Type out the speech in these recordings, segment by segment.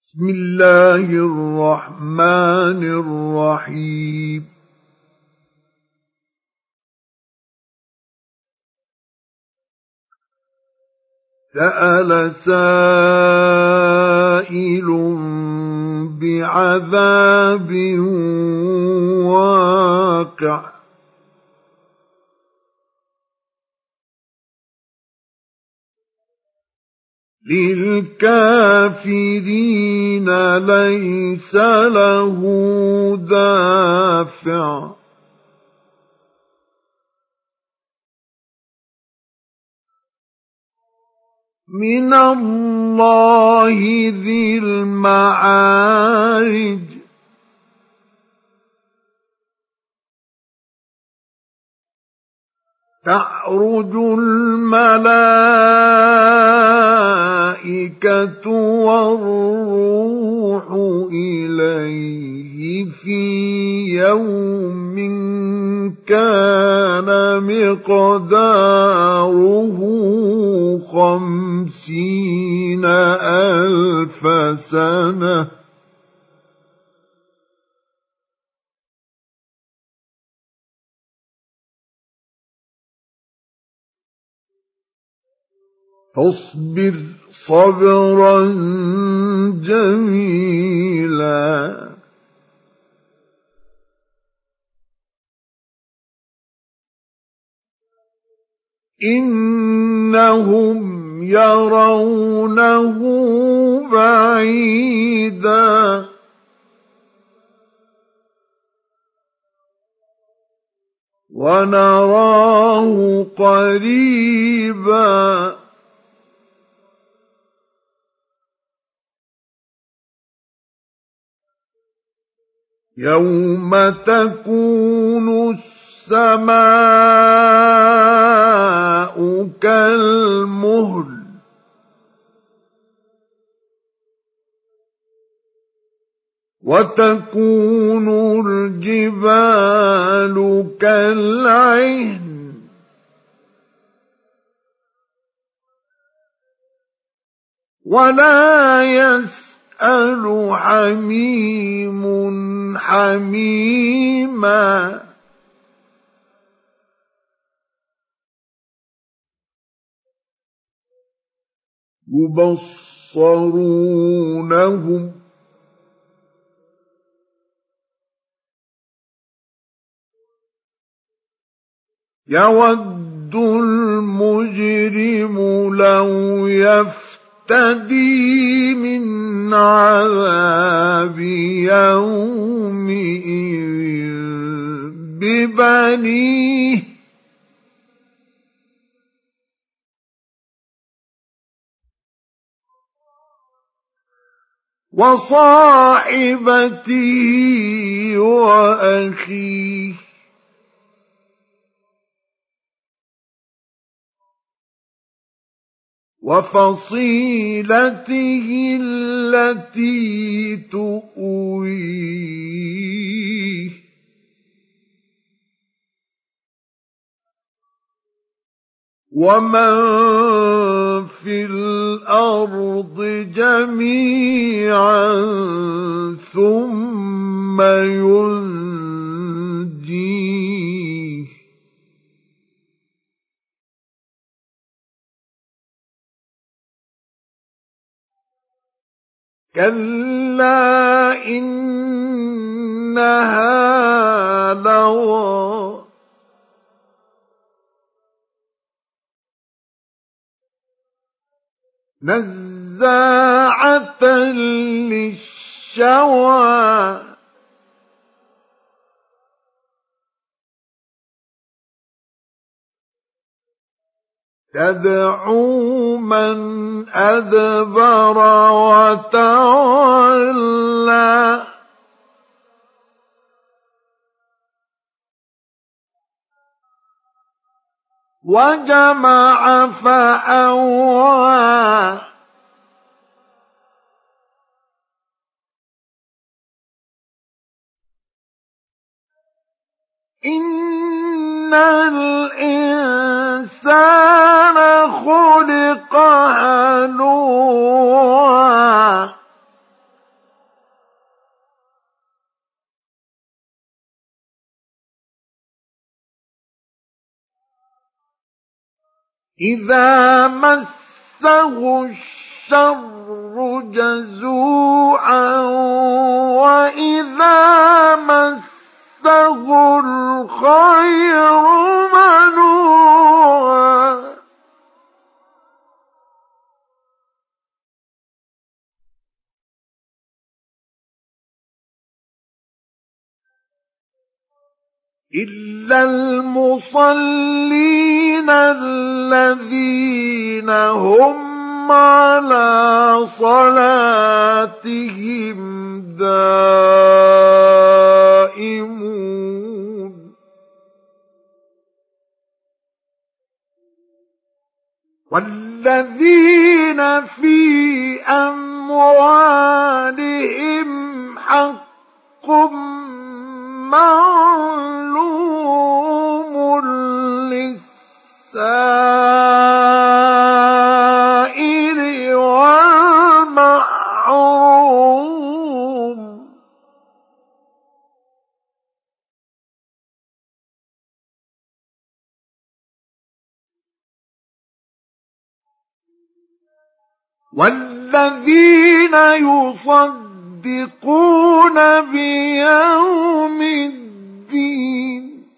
بسم الله الرحمن الرحيم. سأل سائل بعذاب واقع للكافرين ليس له دافع من الله ذي المعارج تعرج الملائكة والروح إليه في يوم كان مقداره 50,000 سنة فاصبر صبرا جميلا إنهم يرونه بعيدا ونراه قريبا يوم تكون السماء كالمهل وتكون الجبال كالعهن ولا يسأل حميم حميما يبصرونهم يود المجرم لو يفتدي من عذاب يومئذ ببنيه وصاحبته وأخيه وفصيلته التي تؤويه ومن في الأرض جميعا ثم ينجيه كلا إنها لظى نزاعة للشوى تدعو من أدبر وتولى وجمع فأوعى إن الإنسان خلق هلوعا إذا مسه الشر جزوعا وإذا مسه الخير منوعا إلا المصلين الذين هم على صلاتهم دائمون والذين في أموالهم حق معلوم للسائل والمحروم والذين يصدقون بيوم الدين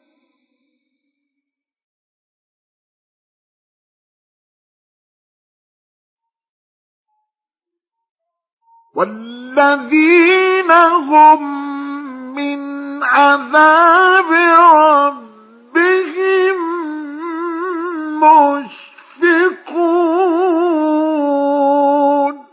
والذين هم من عذاب ربهم مشفقون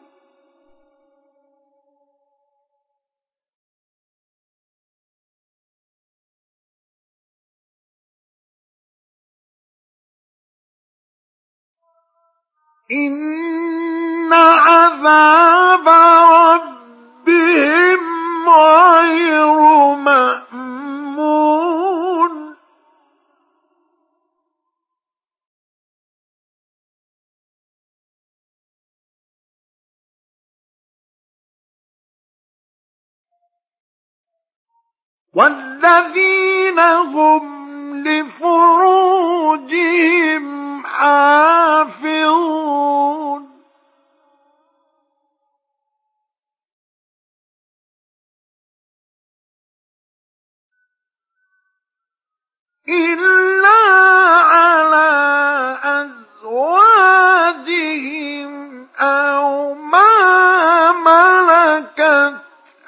إن عذاب ربهم غير مأمون والذين هم لفروجهم حافظون إلا على أزواجهم أو ما ملكت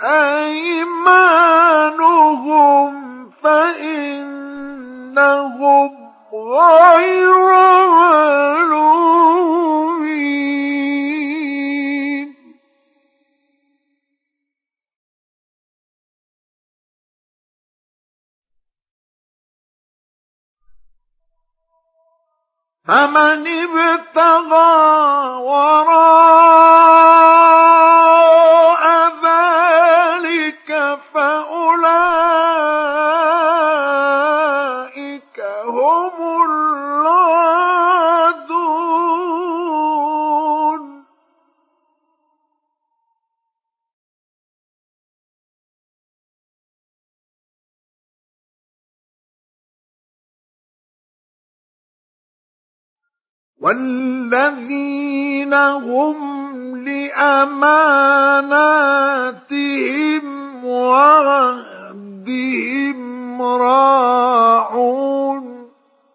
أيمانهم فإنهم غير ملومين فمن ابتغى وراء ذلك فأولئك هم العادون والذين هم لأماناتهم وعهدهم راعون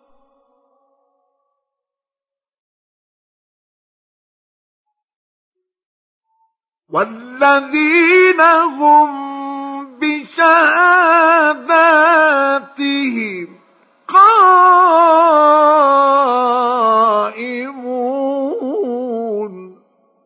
والذين هم بشهاداتهم قائمون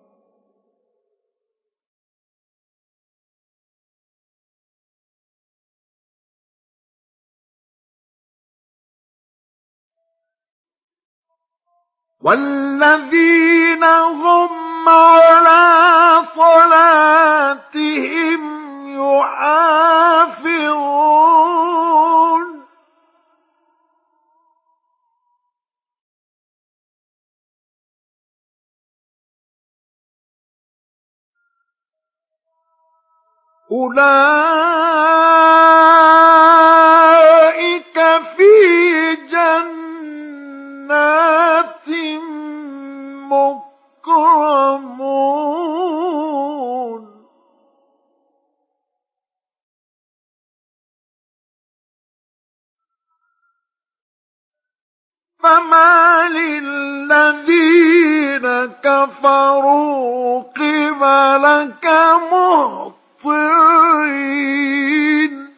والذين هم على صلاتهم يحافظون أولئك في جنات كفروا قبلك مهطعين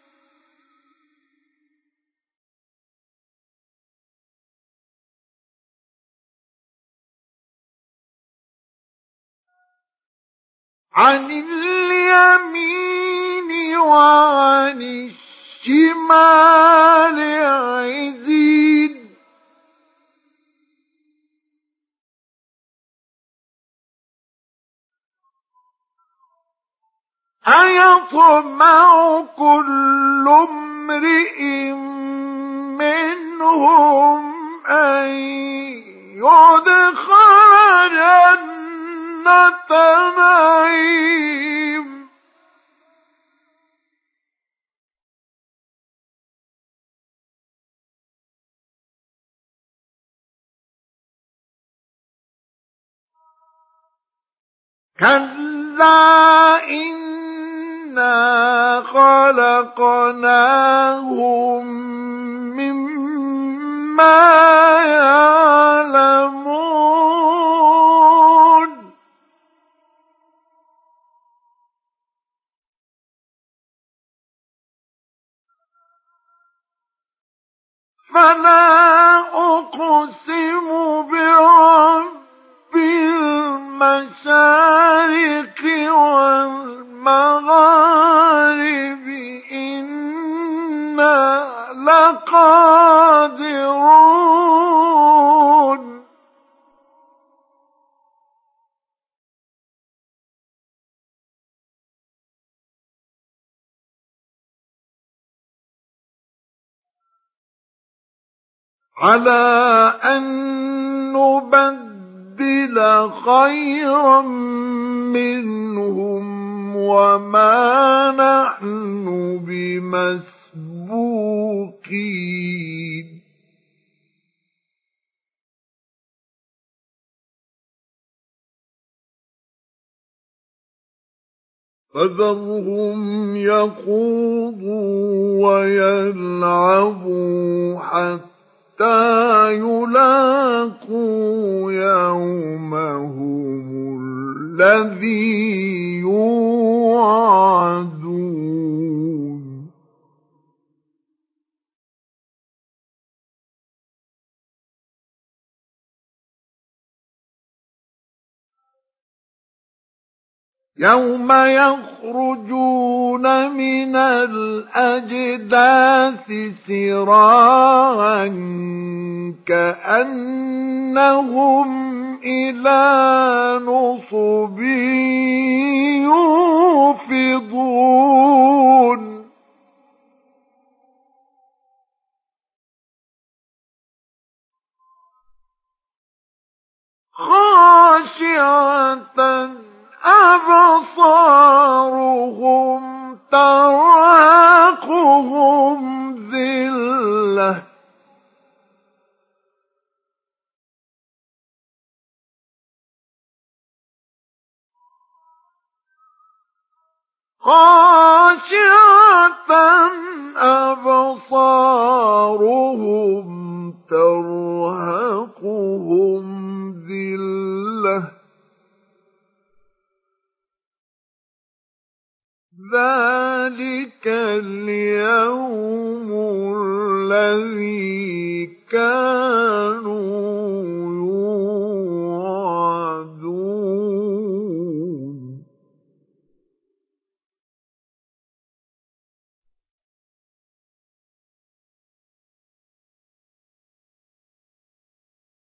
عن اليمين وعن الشمال عزين أيطمع كل امرئ منهم أن يدخل جنة نعيم كلا إنا خلقناهم مما يعلمون فلا أقسم برب المشارق والمغارب إنا لقادرون على أن نبدل خيرا منهم وما نحن بمسبوقين فذرهم يخوضوا ويلعبوا حتى يلاقوا يومهم الذي يوعدون يوم يخرجون من الأجداث سراعا كأنهم إلى نصب يوفضون خاشعة أبصارهم ترهقهم ذلة خاشعة أبصارهم ترهقهم ذلة ذلك اليوم الذي